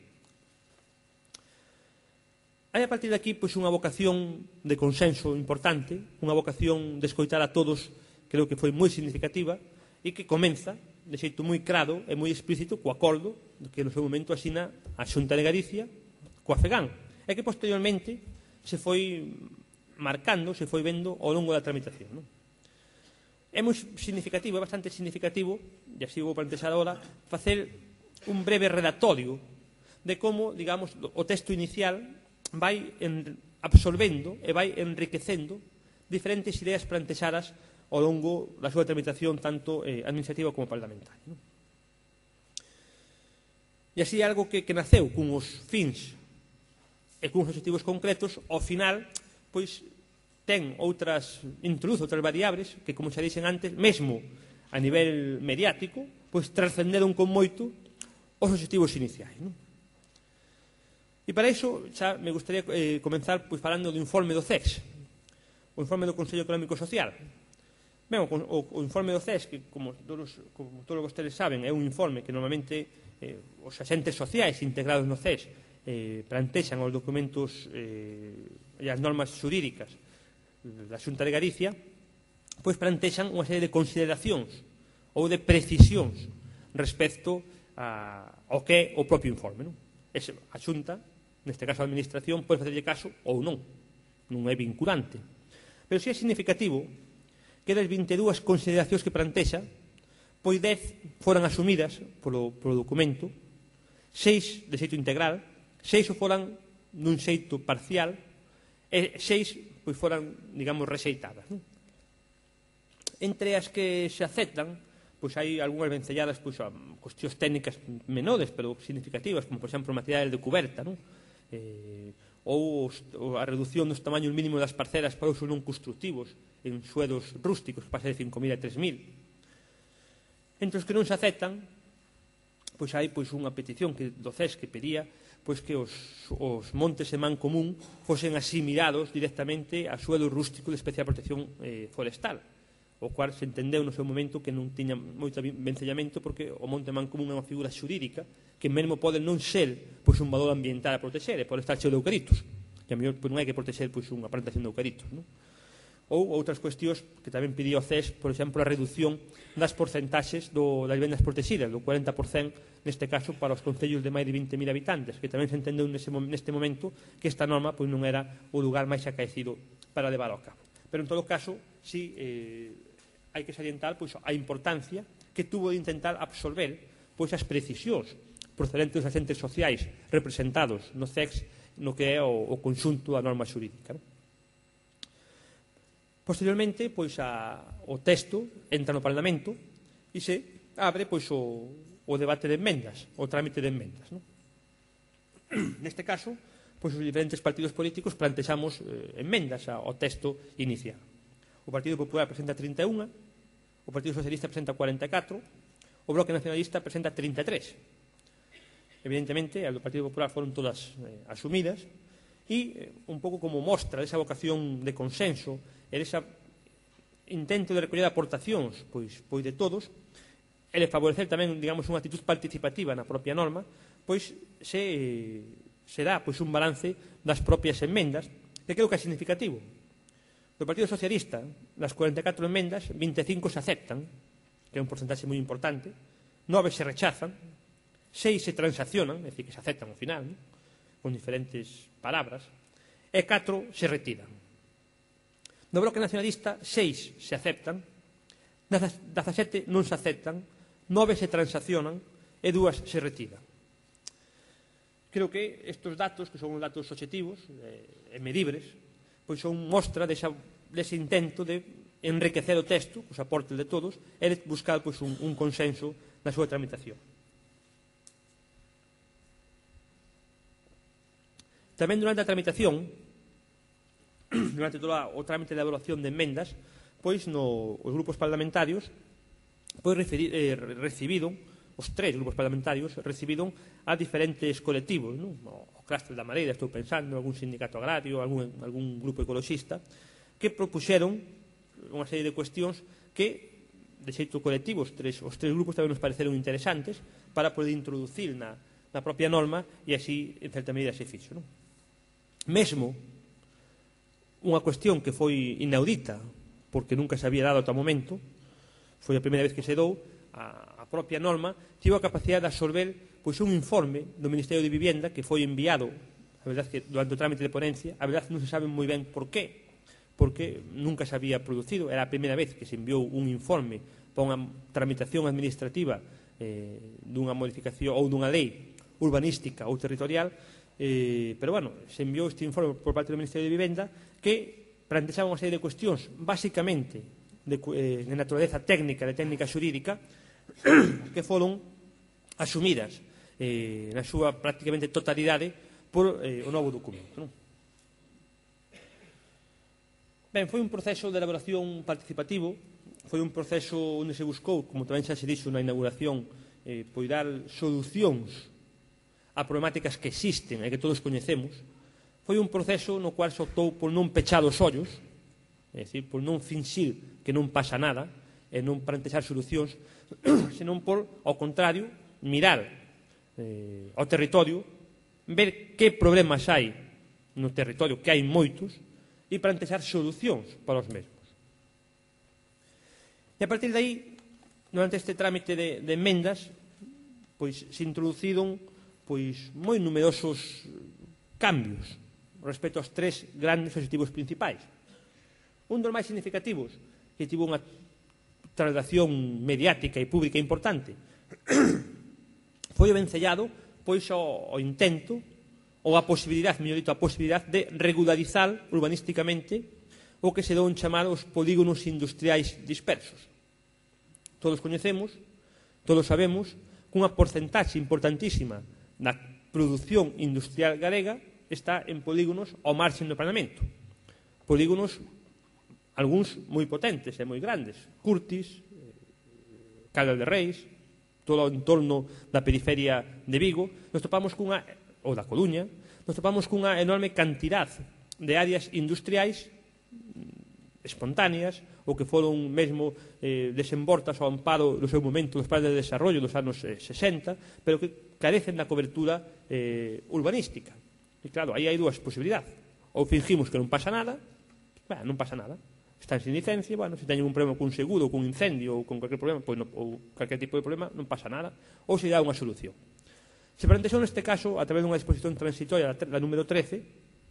Hai a partir de aquí pois, unha vocación de consenso importante, unha vocación de escoitar a todos, creo que foi moi significativa, e que comeza, de xeito moi claro e moi explícito, co acordo que no seu momento asina a Xunta de Galicia coa FEGAN, e que posteriormente se foi marcando, se foi vendo ao longo da tramitación. Non? É moi significativo, é bastante significativo, e así vou plantexar agora, facer un breve redactorio de como, digamos, o texto inicial vai absorbendo e vai enriquecendo diferentes ideas plantexadas ao longo da súa tramitación tanto eh, administrativa como parlamentaria. Non? E así algo que, que naceu cunhos fins e cunhos objetivos concretos, ao final, pois, ten outras, introduce outras variables que, como xa dixen antes, mesmo a nivel mediático, pois trascenderon con moito os objetivos iniciais. Non? E para iso, xa me gustaría eh, comenzar pois, falando do informe do C E X, o informe do Consello Económico e Social. Ben, o, o, o informe do C E X, que, como todos, como todos vostedes saben, é un informe que normalmente eh, os axentes sociais integrados no C E X eh, plantexan os documentos eh, e as normas xurídicas da Xunta de Galicia, pois plantexan unha serie de consideracións ou de precisións respecto a, ao que é o propio informe. Non? Ese, a Xunta, neste caso a Administración, pode facerlle caso ou non. Non é vinculante. Pero si é significativo que das vinte e dúas consideracións que plantexa, pois dez foran asumidas polo, polo documento, seis de xeito integral, seis o foran nun xeito parcial, e seis pois foran, digamos, rexeitadas. Non? Entre as que se aceptan, pois hai algunhas vencelladas pois, a cuestións técnicas menores, pero significativas, como, por exemplo, material de cuberta, non? Eh, ou os, a reducción dos tamaños mínimos das parcelas para usos non constructivos en suelos rústicos, que pasa de cinco mil a tres mil. Entre os que non se aceptan, pois hai pois, unha petición que, do C E S que pedía pois, que os, os montes de man común fosen asimilados directamente a suelos rústicos de especial protección eh, forestal, o cual se entendeu no seu momento que non tiña moito vencellamento porque o monte man común é unha figura xurídica que mesmo pode non ser pois, un valor ambiental a protexer, e pode estar cheo de eucaliptos, e a mellor pois, non hai que protexer pois, unha plantación de eucaliptos. Non? Ou outras cuestións que tamén pediu o C E S, por exemplo, a reducción das porcentaxes do, das vendas protegidas, do cuarenta por cento neste caso para os concellos de máis de vinte mil habitantes, que tamén se entendeu nese, neste momento que esta norma pois, non era o lugar máis acaecido para levar ao cabo. Pero en todo caso, si eh, hai que salientar pois, a importancia que tuvo de intentar absorber pois, as precisións procedentes dos agentes sociais representados no C E X no que é o, o conxunto da norma xurídica. Non? Posteriormente, pois, a, o texto entra no Parlamento e se abre pois, o, o debate de enmendas, o trámite de enmendas. Non? Neste caso, pois, os diferentes partidos políticos plantexamos eh, enmendas ao texto inicial. O Partido Popular presenta trinta e unha, o Partido Socialista presenta cuarenta e catro, o Bloque Nacionalista presenta trinta e tres. Evidentemente, as do Partido Popular foron todas eh, asumidas e eh, un pouco como mostra desa vocación de consenso e desa intento de recoller aportacións pois, pois de todos e de favorecer tamén, digamos, unha actitud participativa na propia norma, pois se, se dá pois, un balance das propias enmendas que creo que é significativo. Do Partido Socialista, das cuarenta e catro enmendas, vinte e cinco se aceptan, que é un porcentaxe moi importante, nove se rechazan, seis se transaccionan, é dicir, que se aceptan ao final, ¿no? Con diferentes palabras, e catro se retiran. No Bloque Nacionalista, seis se aceptan, dezasete non se aceptan, nove se transaccionan e dúas se retiran. Creo que estes datos, que son os datos objetivos e medibles, pois son mostra desa, dese intento de enriquecer o texto, os aportes de todos, e de buscar pois, un, un consenso na súa tramitación. Tamén durante a tramitación, durante todo o trámite de elaboración de enmendas, pois no, os grupos parlamentarios pois referi, eh, recibiron, os tres grupos parlamentarios recibiron a diferentes colectivos, non? O Clastre da Mareira, estou pensando, algún sindicato agrario, algún, algún grupo ecologista, que propuxeron unha serie de cuestións que, de xeito colectivo, os tres, os tres grupos tamén nos pareceron interesantes para poder introducir na, na propia norma e así, en certa medida, se fixo. Non? Mesmo unha cuestión que foi inaudita porque nunca se había dado ata o momento, foi a primeira vez que se dou, a, a propia norma tivo a capacidade de absorber pois, un informe do Ministerio de Vivienda que foi enviado, a verdade que durante o trámite de ponencia, a verdade non se sabe moi ben por qué, porque nunca se había producido, era a primeira vez que se enviou un informe para unha tramitación administrativa eh, dunha modificación ou dunha lei urbanística ou territorial. Eh, pero, bueno, se enviou este informe por parte do Ministerio de Vivenda que plantexaba unha serie de cuestións basicamente de, eh, de naturaleza técnica, de técnica xurídica, que foron asumidas eh, na súa prácticamente totalidade por eh, o novo documento. Non? Ben, foi un proceso de elaboración participativo, foi un proceso onde se buscou, como tamén xa se dixo na inauguración, eh, pois dar solucións a problemáticas que existen e que todos coñecemos. Foi un proceso no cual se optou por non pechar os ollos, é dicir, por non finxir que non pasa nada e non plantexar solucións, senón por, ao contrario, mirar eh, ao territorio, ver que problemas hai no territorio, que hai moitos, e plantexar solucións para os mesmos. E a partir de aí, durante este trámite de, de emendas, pois se introduciron pois moi numerosos cambios respecto aos tres grandes objetivos principais. Un dos máis significativos, que tivo unha traslación mediática e pública importante, foi o vencellado pois ao, ao intento ou a posibilidade, mellor dito, a posibilidade de regularizar urbanísticamente o que se dón chamar os polígonos industriais dispersos. Todos coñecemos, todos sabemos, que unha porcentaxe importantísima da produción industrial galega está en polígonos ao marxen do planeamento. Polígonos, algúns moi potentes e moi grandes. Curtis, Caldas de Reis, todo o entorno da periferia de Vigo, nos topamos cunha, ou da Coruña, nos topamos cunha enorme cantidad de áreas industriais espontáneas, ou que foron mesmo eh, desembortas ao amparo do seu momento dos planes de desarrollo dos anos eh, sesenta, pero que carecen da cobertura eh, urbanística. E claro, aí hai dúas posibilidades. Ou fingimos que non pasa nada, bueno, non pasa nada, están sin licencia, bueno, se teñen un problema cun seguro, ou cun incendio, ou con cualquier problema, pois no, ou cualquier tipo de problema, non pasa nada, ou se dá unha solución. Se plantexou neste caso, a través dunha disposición transitoria, da número trece,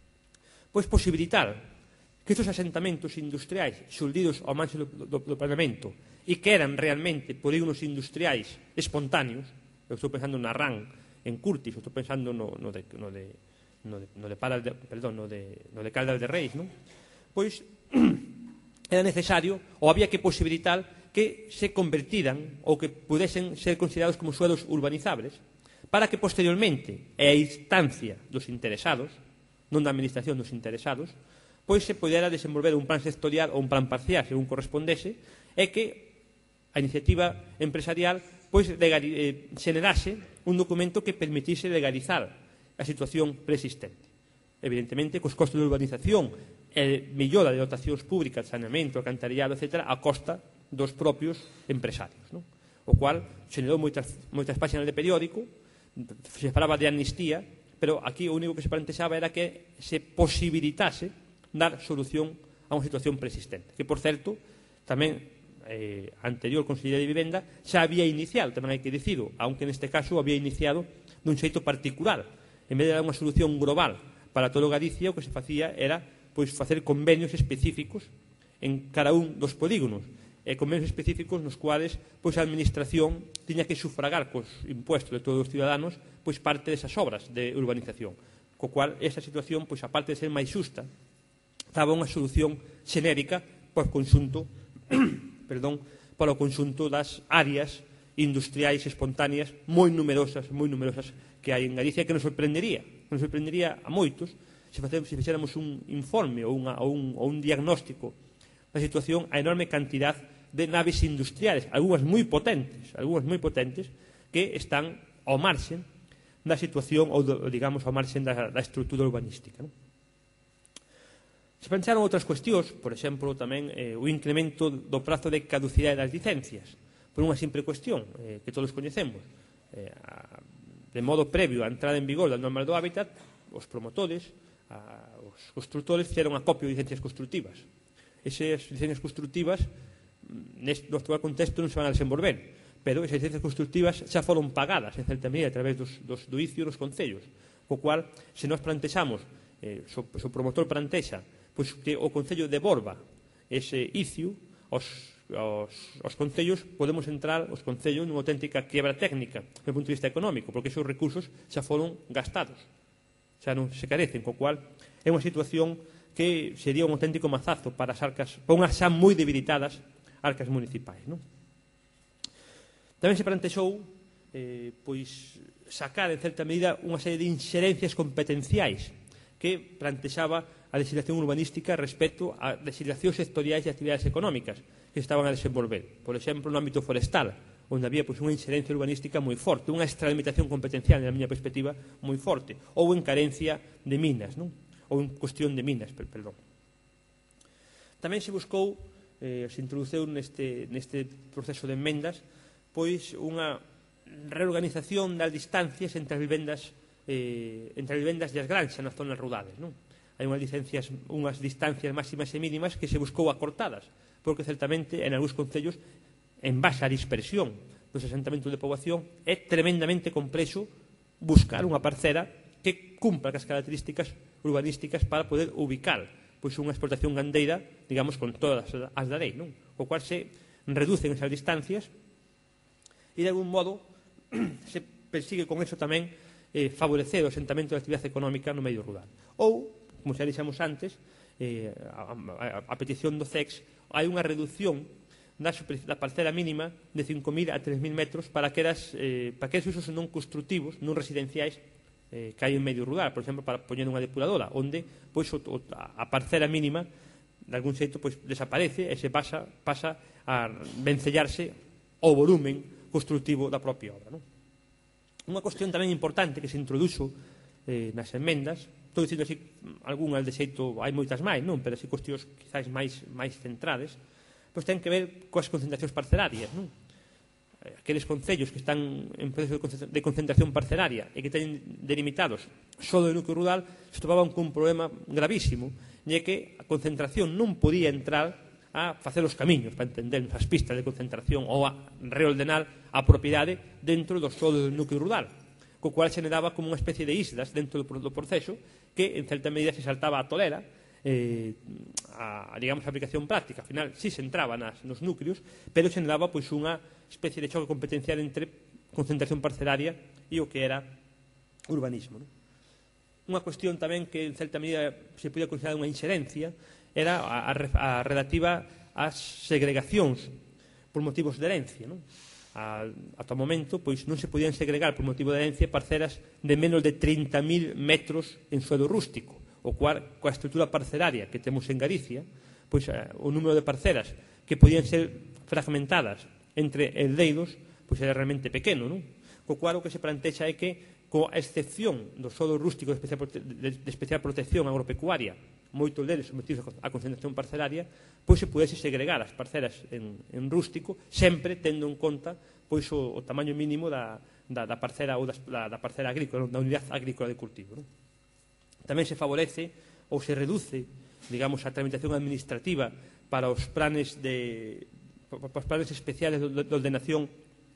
pois posibilitar que estes asentamentos industriais xuldidos ao marxen do, do, do planeamento e que eran realmente polígonos industriais espontáneos, eu estou pensando na R A N en Curtis, eu estou pensando no, no de, no de, no de, no de, Palas de, perdón, no de, no de Caldas de Reis, non? Pois era necesario, ou había que posibilitar que se convertiran ou que pudesen ser considerados como suelos urbanizables para que posteriormente, e a instancia dos interesados, non da administración dos interesados, pois se pudera desenvolver un plan sectorial ou un plan parcial, según correspondese, e que a iniciativa empresarial pois eh, generase un documento que permitise legalizar a situación preexistente. Evidentemente, cos costos de urbanización e mellora de dotacións públicas, saneamento, alcantarillado, etcétera, a costa dos propios empresarios, non? O cual generou moitas, moitas páxinas de periódico, se falaba de amnistía, pero aquí o único que se plantexaba era que se posibilitase dar solución a unha situación preexistente, que, por certo, tamén eh, anterior Consellería de Vivenda xa había iniciado, tamén hai que dicido, aunque neste caso había iniciado dun xeito particular. En vez de dar unha solución global para todo Galicia, o que se facía era pois facer convenios específicos en cada un dos polígonos, e convenios específicos nos cuales pois a administración tiña que sufragar cos impuestos de todos os ciudadanos pois parte desas obras de urbanización, co cual esa situación, pois aparte de ser máis xusta, daba unha solución xenérica para o conxunto, perdón, para o conxunto das áreas industriais espontáneas moi numerosas, moi numerosas que hai en Galicia, que nos sorprendería, que nos sorprendería a moitos se, facemos, se fixéramos un informe ou, unha, ou, un, ou un diagnóstico da situación, a enorme cantidad de naves industriales, algunhas moi potentes, algunhas moi potentes, que están ao marxen da situación, ou, do, digamos, ao marxen da, da estrutura urbanística, non? Se pensaron outras cuestións, por exemplo, tamén eh, o incremento do prazo de caducidade das licencias, por unha simple cuestión eh, que todos coñecemos. Eh, a, de modo previo á entrada en vigor das normas do hábitat, os promotores, a, os constructores fixeron acopio de licencias constructivas. Esas licencias constructivas, neste no actual contexto, non se van a desenvolver, pero esas licencias constructivas xa foron pagadas, en certa medida, a través dos, dos juicios dos concellos, co cual, se nós plantexamos, eh, o, o promotor plantexa, pois que o Concello devolva ese icio aos, aos, aos concellos, podemos entrar os concellos nunha auténtica quiebra técnica do punto de vista económico, porque esos recursos xa foron gastados, xa non se carecen, co cual é unha situación que sería un auténtico mazazo para as arcas, para unhas xa moi debilitadas arcas municipais, non? Tamén se plantexou eh, pois, sacar, en certa medida, unha serie de inxerencias competenciais que plantexaba a legislación urbanística respecto a legislacións sectoriais de actividades económicas que estaban a desenvolver. Por exemplo, no ámbito forestal, onde había pois, unha inxerencia urbanística moi forte, unha extralimitación competencial, na miña perspectiva, moi forte, ou en carencia de minas, non? Ou en cuestión de minas, per, perdón. Tamén se buscou, eh, se introduceu neste, neste proceso de enmendas, pois unha reorganización das distancias entre as vivendas eh, entre as vivendas e as granxas nas zonas rurales, non? Hai unhas, licencias, unhas distancias máximas e mínimas que se buscou acortadas, porque certamente en algúns concellos, en base á dispersión dos asentamentos de poboación, é tremendamente complexo buscar unha parcela que cumpra as características urbanísticas para poder ubicar pois, unha explotación gandeira, digamos, con todas as da lei, non? O cual se reducen esas distancias e, de algún modo, se persigue con eso tamén eh, favorecer o asentamento da actividade económica no medio rural. Ou, como xa dixemos antes, eh, a, a, a petición do C E X, hai unha reducción da, da parcela mínima de cinco mil a tres mil metros para aqueles, eh, para aqueles usos non constructivos, non residenciais, eh, que hai en medio rural, por exemplo, para poñer unha depuradora, onde pois, o, o, a parcela mínima de algún xeito pois, desaparece e se pasa, pasa a vencellarse o volumen constructivo da propia obra, non? Unha cuestión tamén importante que se introduxo eh, nas enmendas, estou dicindo así algunhas de xeito, hai moitas máis, non? Pero así cuestións quizás máis, máis centrades, pois ten que ver coas concentracións parcelarias, non? Aqueles concellos que están en proceso de concentración parcelaria e que teñen delimitados só do núcleo rural se topaban con un problema gravísimo, e que a concentración non podía entrar a facer os camiños, para entendernos, as pistas de concentración ou a reordenar a propiedade dentro do solo do núcleo rural, co cual se daba como unha especie de islas dentro do proceso que, en certa medida, se saltaba a tolera eh, a, digamos, a aplicación práctica. Al final, sí se entraba nas, nos núcleos, pero se daba pois, unha especie de choque competencial entre concentración parcelaria e o que era urbanismo, non? Unha cuestión tamén que, en certa medida, se podía considerar unha inxerencia era a, a, a relativa ás segregacións por motivos de herencia, non? A, ata o momento, pois non se podían segregar por motivo de herencia parcelas de menos de trinta mil metros en suelo rústico, o cual, coa estrutura parcelaria que temos en Galicia, pois eh, o número de parcelas que podían ser fragmentadas entre herdeiros, pois era realmente pequeno, non? Co cual o que se plantexa é que, coa excepción do suelo rústico de especial, prote de, de especial protección agropecuaria, moitos deles sometidos a concentración parcelaria, pois se pudese segregar as parcelas en, en rústico, sempre tendo en conta pois o, o tamaño mínimo da, da, da parcela ou da, da parcela agrícola, da unidade agrícola de cultivo, non? Tamén se favorece ou se reduce, digamos, a tramitación administrativa para os planes de para os planes especiales de, de ordenación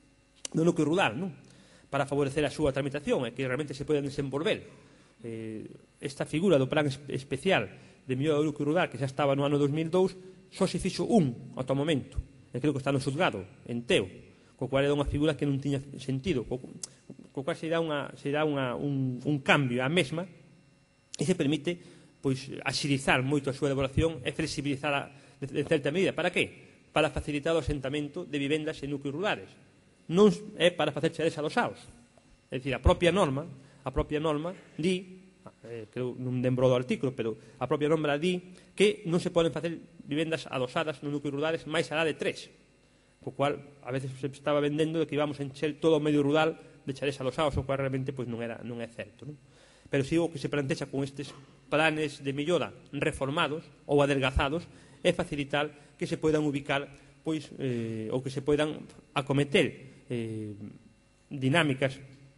do núcleo rural, non? Para favorecer a súa tramitación e que realmente se poden desenvolver. Eh, esta figura do plan especial de mellora do núcleo rural que xa estaba no ano dos mil dous só se fixo un ata o momento e creo que está no xulgado en Teo, co cual era unha figura que non tiña sentido, co, co cual se dá, unha, se dá unha, un, un cambio á mesma e se permite pois, axilizar moito a súa elaboración e flexibilizar a, de, de certa medida. Para que? Para facilitar o asentamento de vivendas en núcleos rurales. Non é para facer cheres adosados. É dicir, a propia norma a propia norma di, eh, creo non lembro do artículo, pero a propia norma di que non se poden facer vivendas adosadas nos núcleos rurales máis alá de tres, co cual a veces se estaba vendendo de que íbamos a encher todo o medio rural de chares adosados, o cual realmente pois, non, era, non é certo, non? Pero si o que se plantexa con estes planes de mellora reformados ou adelgazados é facilitar que se poidan ubicar pois, eh, ou que se poidan acometer eh, dinámicas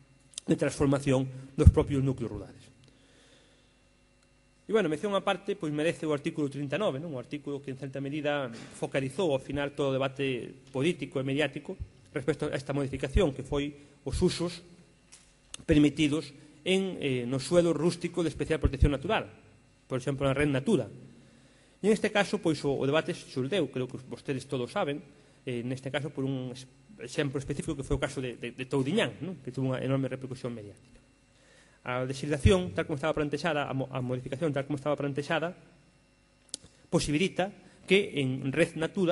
de transformación dos propios núcleos rurales. E, bueno, mención a parte, pois merece o artículo trinta e nove, non? O artículo que, en certa medida, focalizou ao final todo o debate político e mediático respecto a esta modificación, que foi os usos permitidos en, eh, no suelo rústico de especial protección natural, por exemplo, na Red Natura. E, en este caso, pois, o, o debate xurdeu, creo que vostedes todos saben, eh, neste caso, por un exemplo específico que foi o caso de, de, de Toudiñán, non? Que tuvo unha enorme repercusión mediática. A legislación, tal como estaba plantexada, a, a modificación tal como estaba plantexada, posibilita que en Red Natura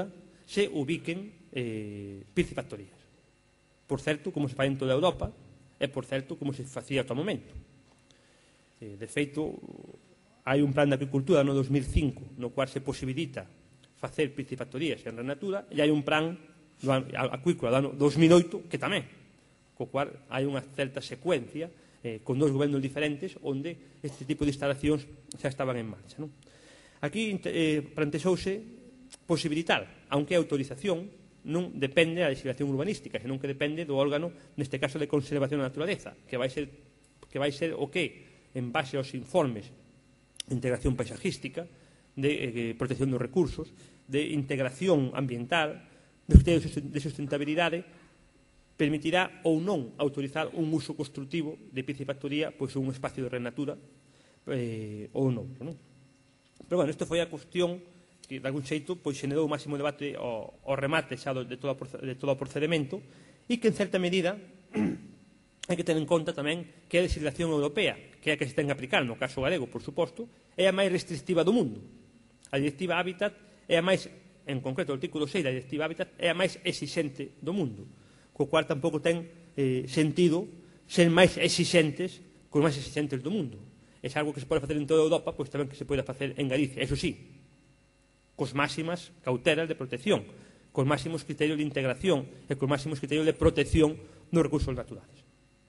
se ubiquen eh, piscifactorías. Por certo, como se fai en toda Europa, e por certo, como se facía ata o momento. Eh, de feito, hai un plan de agricultura no dos mil cinco no cual se posibilita facer piscifactorías en Renatura, e hai un plan acuícola do ano dos mil oito que tamén, co cual hai unha certa secuencia eh, con dous gobernos diferentes onde este tipo de instalacións xa estaban en marcha. Non? Aquí eh, planteouse posibilitar, aunque a autorización non depende da legislación urbanística, senón que depende do órgano, neste caso de conservación da naturaleza, que vai ser, que vai ser o que, en base aos informes de integración paisajística, de eh, protección dos recursos, de integración ambiental, de criterios de sustentabilidade, permitirá ou non autorizar un uso construtivo de piscifactoría, pois un espacio de renatura eh, ou non. non? Pero, bueno, isto foi a cuestión que, de algún xeito, pois xenerou o máximo debate ao, ao remate xa de todo, de todo o procedimento e que, en certa medida, hai que ter en conta tamén que a legislación europea, que é a que se ten que aplicar, no caso galego, por suposto, é a máis restrictiva do mundo. A Directiva Hábitat é a máis, en concreto, o artículo seis da Directiva Hábitat é a máis exixente do mundo, co cual tampouco ten eh, sentido ser máis exixentes cos máis exixentes do mundo. É algo que se pode facer en toda Europa, pois tamén que se pode facer en Galicia, eso sí, cos máximas cautelas de protección, cos máximos criterios de integración e cos máximos criterios de protección dos recursos naturales.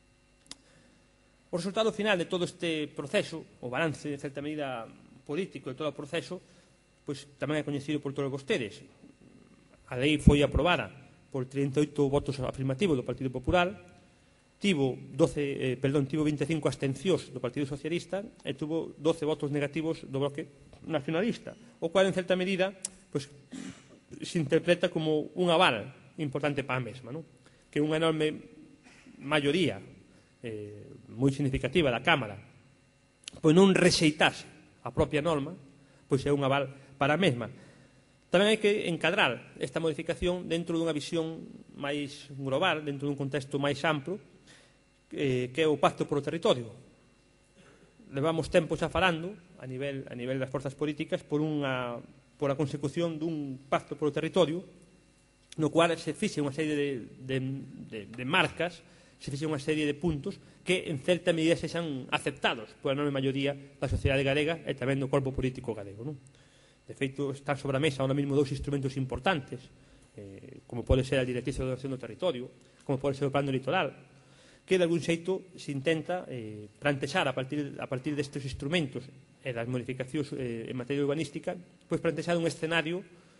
O resultado final de todo este proceso, o balance, de certa medida, político de todo o proceso, pois tamén é coñecido por todos vostedes. A lei foi aprobada por trinta e oito votos afirmativos do Partido Popular, tivo, doce, eh, perdón, tivo vinte e cinco abstencións do Partido Socialista e tuvo doce votos negativos do Bloque Nacionalista, o cual, en certa medida, pois, se interpreta como un aval importante para a mesma, non? Que unha enorme maioría eh, moi significativa da Cámara pois non rexeitase a propia norma, pois é un aval para a mesma. Tamén hai que encadrar esta modificación dentro dunha visión máis global, dentro dun contexto máis amplo, eh, que é o Pacto polo Territorio. Levamos tempo xa falando, a nivel, a nivel das forzas políticas, por unha, por a consecución dun Pacto polo Territorio, no cual se fixe unha serie de, de, de, de marcas, se fixe unha serie de puntos que, en certa medida, se xan aceptados pola enorme maioría da sociedade galega e tamén do corpo político galego, non? De feito, están sobre a mesa ahora mesmo dous instrumentos importantes, eh, como pode ser a Directriz de Ordenación do Territorio, como pode ser o Plan do Litoral, que de algún xeito se intenta eh, plantexar a partir, a partir destes instrumentos e das modificacións eh, en materia urbanística, pois plantexar un escenario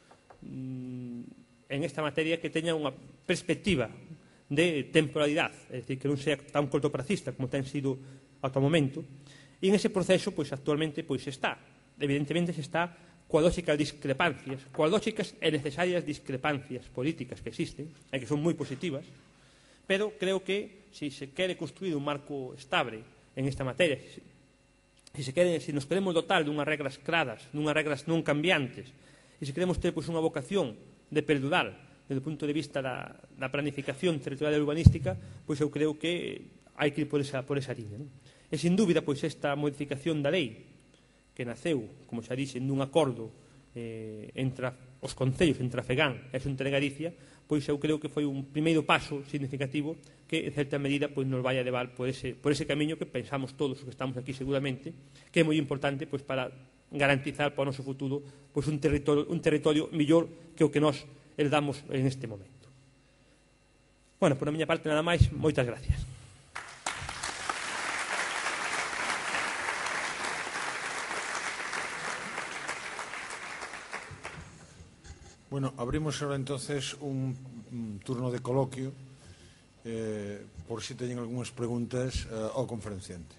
mm, en esta materia que teña unha perspectiva de temporalidade, é dicir, que non sea tan cortoplacista como ten sido ata o momento, e en ese proceso, pois, actualmente, pois, está, evidentemente, se está coa lógica de discrepancias, coas lógicas e necesarias discrepancias políticas que existen, e que son moi positivas, pero creo que, se se quere construir un marco estable en esta materia, se, se, quere, se nos queremos dotar dunhas regras claras, dunhas regras non cambiantes, e se queremos ter, pois, unha vocación de perdurar desde o punto de vista da, da planificación territorial e urbanística, pois eu creo que hai que ir por esa, por esa liña. Non? E, sin dúbida, pois esta modificación da lei, que naceu, como xa dixen, dun acordo eh, entre os concellos, entre a FEGAN e a Xunta de Galicia, pois eu creo que foi un primeiro paso significativo que, en certa medida, pois nos vai a levar por ese, por ese camiño que pensamos todos os que estamos aquí seguramente, que é moi importante pois, para garantizar para o noso futuro pois, un territorio, un territorio millor que o que nós herdamos en este momento. Bueno, por a miña parte nada máis, moitas gracias. Bueno, abrimos ahora entonces un, un turno de coloquio eh, por si teñen algunhas preguntas eh, ao conferenciante.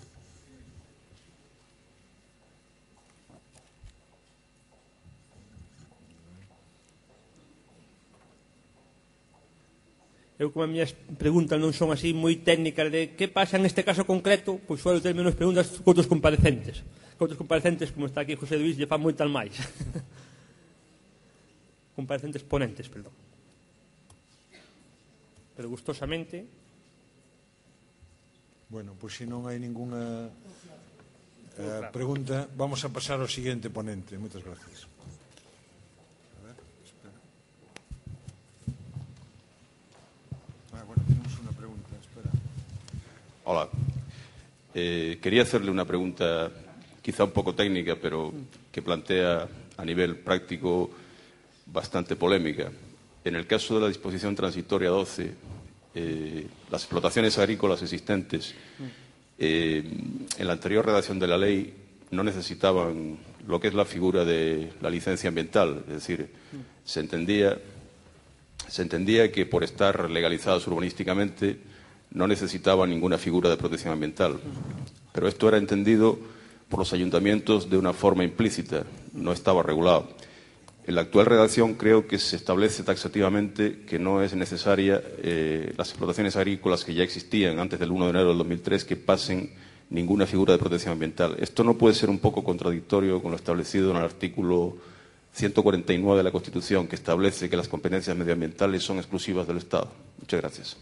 Eu, como as miñas preguntas non son así moi técnicas de que pasa en este caso concreto, pois suelo ter menos preguntas que outros comparecentes. Que outros comparecentes, como está aquí José Luís, lle fan moitas máis. Comparecentes ponentes, perdón. Pero gustosamente. Bueno, pois se non hai ninguna eh, pregunta, vamos a pasar ao siguiente ponente. Moitas gracias. A ver, espera. Hola. Eh, quería hacerle una pregunta quizá un poco técnica, pero que plantea a nivel práctico bastante polémica. En el caso de la disposición transitoria doce, eh, las explotaciones agrícolas existentes eh, en la anterior redacción de la ley no necesitaban lo que es la figura de la licencia ambiental. Es decir, se entendía, se entendía que por estar legalizadas urbanísticamente no necesitaban ninguna figura de protección ambiental. Pero esto era entendido por los ayuntamientos de una forma implícita, no estaba regulado. En la actual redacción creo que se establece taxativamente que no es necesaria eh, las explotaciones agrícolas que ya existían antes del uno de enero del dos mil tres que pasen ninguna figura de protección ambiental. ¿Esto no puede ser un poco contradictorio con lo establecido en el artículo ciento cuarenta y nueve de la Constitución, que establece que las competencias medioambientales son exclusivas del Estado? Muchas gracias.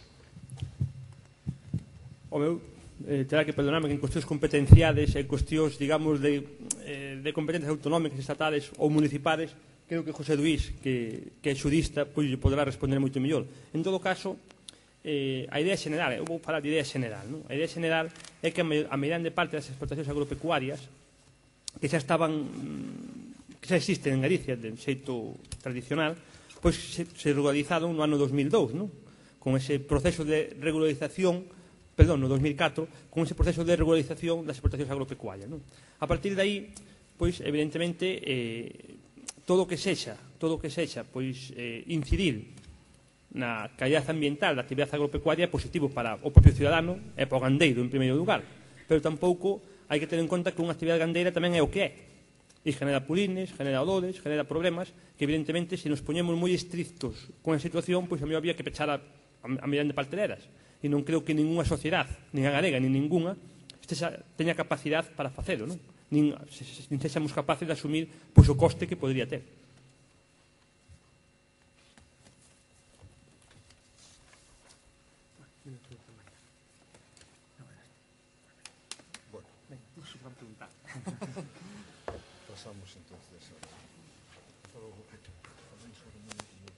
O meu, eh, terá que perdonarme que en cuestións competenciales e cuestións, digamos, de, eh, de competencias autonómicas, estatales ou municipales, creo que José Luís, que, que é xurista, pois lle poderá responder moito mellor. En todo caso, eh, a idea general, eu vou falar de idea general, non? A idea general é que a meirande parte das explotacións agropecuarias que xa estaban, que xa existen en Galicia de xeito tradicional, pois se, se regularizaron no ano dos mil dous, non? Con ese proceso de regularización, perdón, no dos mil catro, con ese proceso de regularización das explotacións agropecuarias, non? A partir de aí, pois, evidentemente, eh, todo o que sexa, todo o que sexa, pois, eh, incidir na calidad ambiental da actividade agropecuaria é positivo para o propio cidadano e para o gandeiro, en primeiro lugar. Pero tampouco hai que ter en conta que unha actividade gandeira tamén é o que é. E genera purines, genera odores, genera problemas que, evidentemente, se nos poñemos moi estrictos con a situación, pois a mí había que pechar a, a mirande parteleras. E non creo que ninguna sociedade, nin a galega, nin ninguna, estexa, teña capacidade para facelo, non? Nin, se, se, nin sexamos capaces de asumir pois, o coste que podría ter. Pasamos entonces a...